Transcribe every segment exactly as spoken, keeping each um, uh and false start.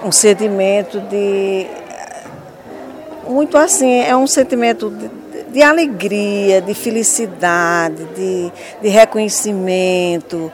um sentimento de... Muito assim, é um sentimento de, de alegria, de felicidade, de, de reconhecimento.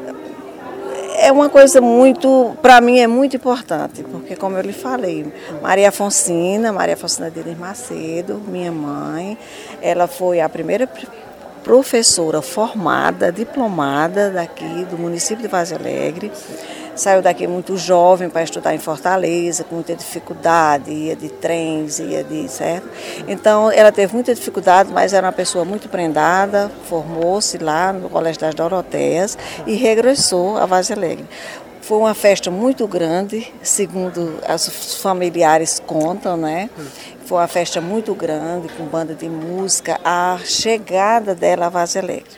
É uma coisa muito, para mim é muito importante, porque como eu lhe falei, Maria Afonsina, Maria Afonsina Diniz Macedo, minha mãe, ela foi a primeira professora formada, diplomada daqui do município de Vargem Alegre. Saiu daqui muito jovem para estudar em Fortaleza, com muita dificuldade, ia de trens, ia de... certo? Então, ela teve muita dificuldade, mas era uma pessoa muito prendada, formou-se lá no Colégio das Doroteias e regressou a Vargem Alegre. Foi uma festa muito grande, segundo os familiares contam, né? Foi uma festa muito grande, com banda de música, a chegada dela a Vargem Alegre.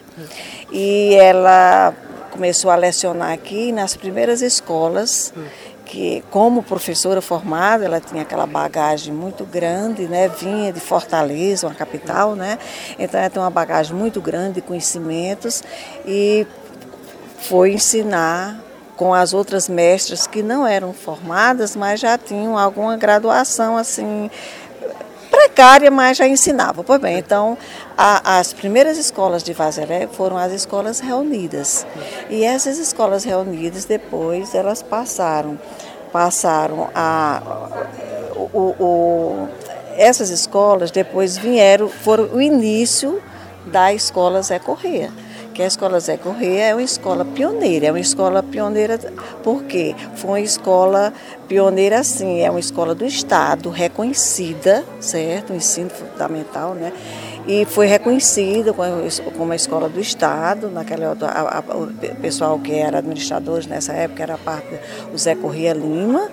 E ela começou a lecionar aqui nas primeiras escolas, que como professora formada, ela tinha aquela bagagem muito grande, né? Vinha de Fortaleza, uma capital, né? Então ela tem uma bagagem muito grande de conhecimentos e foi ensinar com as outras mestras que não eram formadas, mas já tinham alguma graduação assim precária, mas já ensinavam. Pois bem, então a, as primeiras escolas de Vargem Alegre foram as escolas reunidas. E essas escolas reunidas depois elas passaram, passaram a o, o, essas escolas depois vieram, foram o início da escola Zé Corrêa. Que a Escola Zé Corrêa é uma escola pioneira, é uma escola pioneira porque foi uma escola pioneira assim, é uma escola do Estado, reconhecida, certo? O ensino fundamental, né? E foi reconhecida como uma escola do Estado, naquela, a, a, o pessoal que era administradores nessa época era a parte do Zé Corrêa Lima,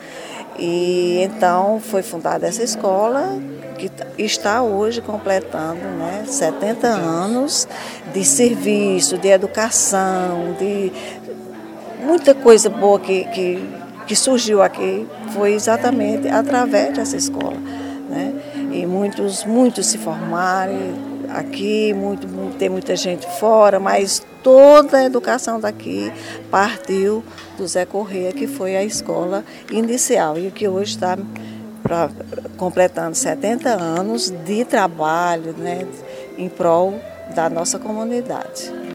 e então foi fundada essa escola, que está hoje completando, né, setenta anos de serviço, de educação, de muita coisa boa que, que, que surgiu aqui, foi exatamente através dessa escola, né? E muitos, muitos se formaram aqui, muito, tem muita gente fora, mas toda a educação daqui partiu do Zé Corrêa, que foi a escola inicial e que hoje está Pra, completando setenta anos de trabalho, né, em prol da nossa comunidade.